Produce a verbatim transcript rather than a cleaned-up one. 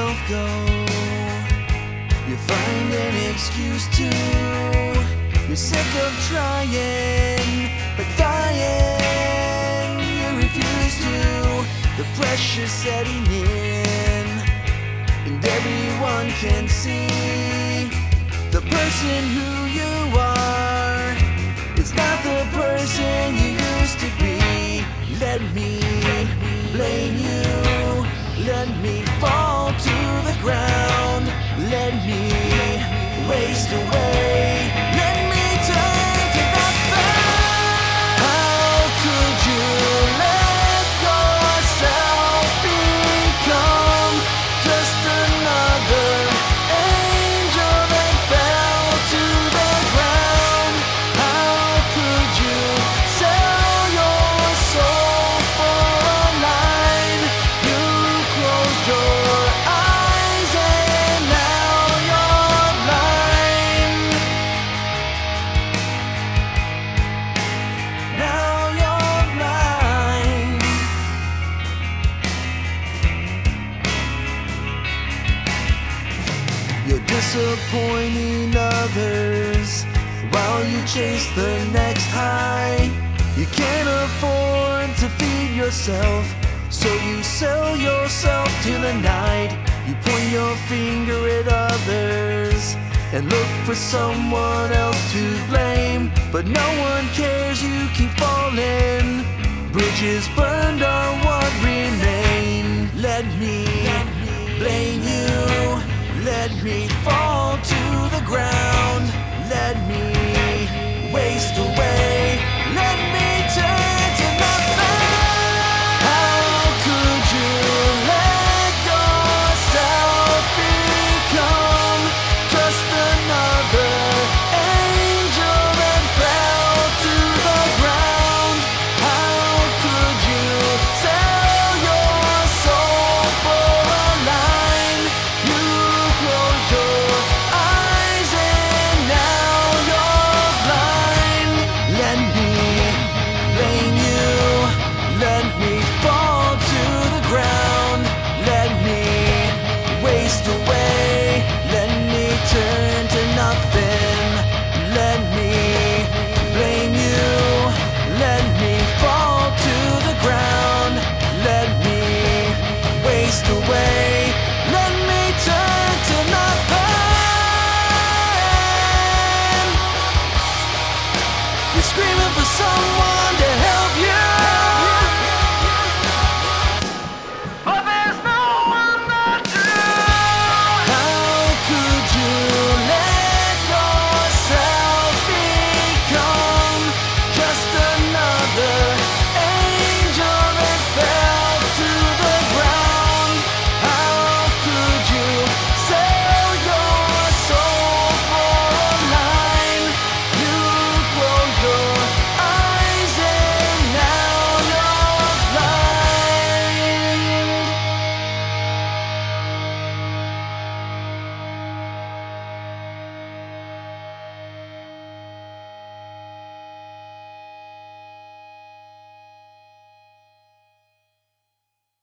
yourself go. You find an excuse to. You're sick of trying, but dying. You refuse to. The pressure's setting in, and everyone can see the person who you are is not the person you used to be. Let me blame you. Let me fall to the ground. Let me waste away. Let me turn to the past. How could you let yourself become just another angel that fell to the ground? How could you sell your soul for a line? You closed your eyes and now you're blind. Now you're blind. You're disappointing others while you chase the next high. You can't afford to feed yourself, so you sell yourself to the night. You point your finger at others and look for someone else to blame, but no one cares, you keep falling. Bridges burned are what remain. Let me blame you. Let me fall.